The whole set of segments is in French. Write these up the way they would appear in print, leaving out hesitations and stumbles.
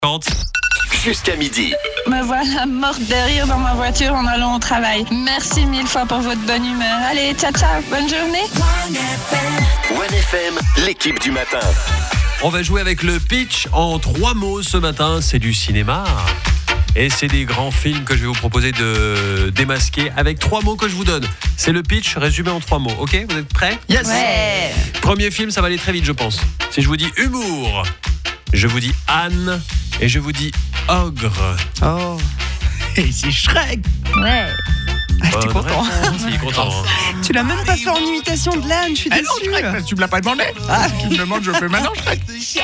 Jusqu'à midi. Me voilà morte de rire dans ma voiture en allant au travail. Merci mille fois pour votre bonne humeur. Allez, ciao, ciao, bonne journée. 1FM, l'équipe du matin. On va jouer avec le pitch en 3 mots ce matin. C'est du cinéma. Et c'est des grands films que je vais vous proposer de démasquer avec 3 mots que je vous donne. C'est le pitch résumé en 3 mots. Ok, vous êtes prêts ? Yes. Ouais. Premier film, ça va aller très vite, je pense. Si je vous dis humour, je vous dis Anne et je vous dis ogre. Oh. Et c'est Shrek. Ouais. T'es content. Il est content. Hein. Tu l'as même pas fait en imitation de l'âne, je suis déçue. non, Shrek, tu me l'as pas demandé. Tu me demandes, je fais maintenant Shrek.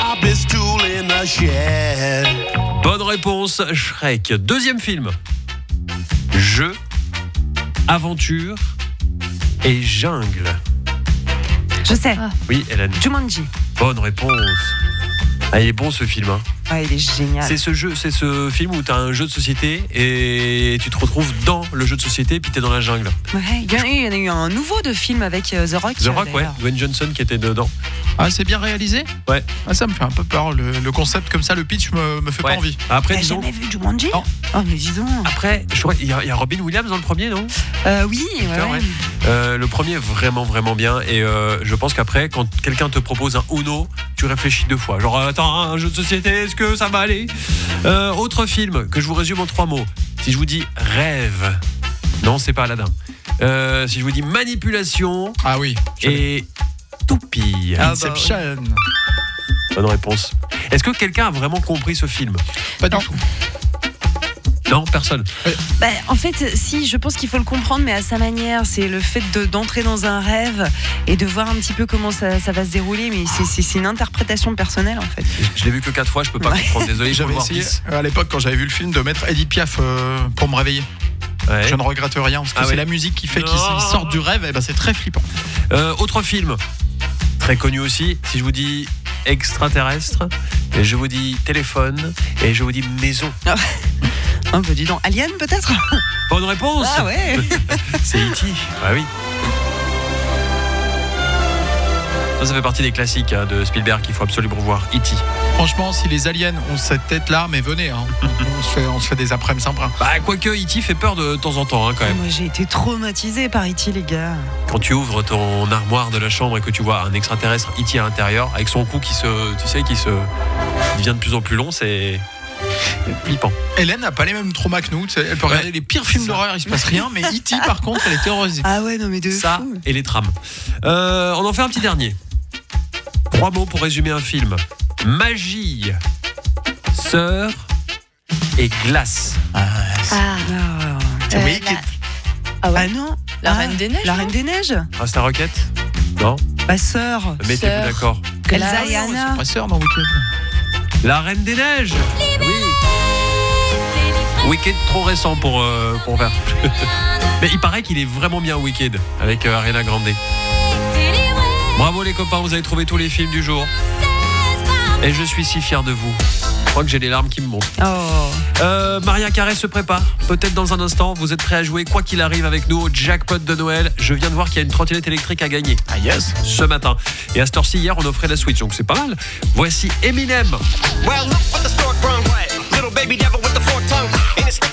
Bonne réponse, Shrek. Deuxième film. Jeu, aventure et jungle. Je sais. Oui, Hélène. Jumanji. Bonne réponse. Ah, il est bon ce film. Hein. Ah, il est génial. C'est ce film où tu as un jeu de société et tu te retrouves dans le jeu de société puis tu es dans la jungle. Ouais, il y en a eu un nouveau de film avec The Rock. The Rock, ouais. Dwayne Johnson qui était dedans. Ah, c'est bien réalisé. Ouais. Ah, ça me fait un peu peur. Le concept comme ça, le pitch me fait pas envie. Après, T'as disons. jamais vu Jumanji ? Non. Oh, mais dis donc. Après, je crois qu'il y a Robin Williams dans le premier, non ? Oui, ouais. Le premier est vraiment vraiment bien et je pense qu'après quand quelqu'un te propose un Uno, tu réfléchis 2 fois. Genre attends, un jeu de société, est-ce que ça va aller ? Autre film que je vous résume en 3 mots. Si je vous dis rêve, non c'est pas Aladdin. Si je vous dis manipulation Ah oui. et toupie. Inception. Bonne réponse. Est-ce que quelqu'un a vraiment compris ce film ? Pas du tout. Non, personne. Bah, en fait, si, je pense qu'il faut le comprendre, mais à sa manière. C'est le fait d'entrer dans un rêve et de voir un petit peu comment ça va se dérouler. Mais c'est une interprétation personnelle, en fait. Je l'ai vu que 4 fois, je peux pas comprendre. Désolé, je J'avais essayé à l'époque quand j'avais vu le film de mettre Edith Piaf pour me réveiller. Ouais. Je ne regrette rien parce que c'est la musique qui fait qu'ils sortent du rêve. Et ben c'est très flippant. Autre film très connu aussi. Si je vous dis extraterrestre, et je vous dis téléphone et je vous dis maison. Un peu, dis donc. Alien, peut-être ? Bonne réponse. Ah ouais. C'est E.T. Ah oui. Ça fait partie des classiques de Spielberg qu'il faut absolument voir. E.T. Franchement, si les aliens ont cette tête-là, mais venez, hein. on se fait des après-midi sympas. Bah quoique E.T. fait peur de temps en temps hein, quand même. Moi, j'ai été traumatisée par E.T., les gars. Quand tu ouvres ton armoire de la chambre et que tu vois un extraterrestre E.T. à l'intérieur avec son cou qui devient de plus en plus long, c'est flippant. Hélène n'a pas les mêmes traumas que nous. Elle peut regarder les pires films d'horreur, il se passe rien, mais E.T. par contre, elle est terrorisée. Ah ouais, non mais de Ça fou. et les trams. On en fait un petit dernier. 3 mots pour résumer un film. Magie, sœur et glace. C'est Wicked. Ah non. La Reine des Neiges. La Reine des Neiges. Ah, c'est un Rocket ? Non ? Ma sœur. Mettez-vous Sœur. d'accord. Elsa et Anna. Pas sœur dans Wicked. La Reine des Neiges. Oui. Wicked trop récent pour faire. Mais il paraît qu'il est vraiment bien Wicked avec Ariana Grande. Bravo les copains, vous avez trouvé tous les films du jour. Et je suis si fier de vous. Je crois que j'ai les larmes qui me montent. Oh. Maria Carré se prépare. Peut-être dans un instant, vous êtes prêts à jouer quoi qu'il arrive avec nous au jackpot de Noël. Je viens de voir qu'il y a une trottinette électrique à gagner. Ah yes. Ce matin. Et à cette heure-ci, hier, on offrait la Switch, donc c'est pas mal. Voici Eminem. Well, look what the stork brung. Little baby devil with the forked tongue.